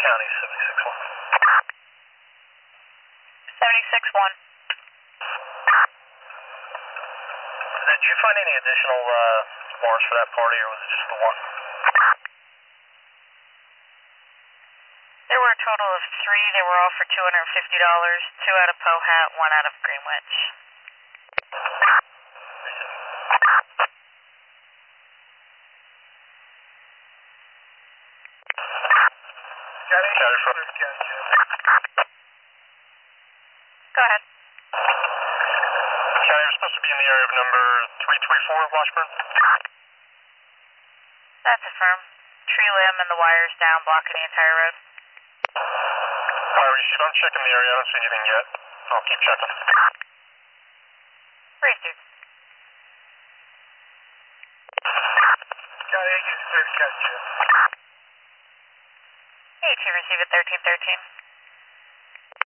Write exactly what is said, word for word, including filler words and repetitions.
County, seventy-six one. seventy-six one. Did you find any additional uh, warrants for that party, or was it just the one? There were a total of three. They were all for two hundred fifty dollars. Two out of Pohat, one out of Greenwich. County, County, County. Go ahead. County, you're supposed to be in the area of number three twenty-four, Washburn. That's affirmed. Tree limb and the wires down, blocking the entire road. Fire receive, I'm checking the area. I don't see anything yet. I'll keep checking. Received. County, eight two, County, eight two, receive at thirteen thirteen.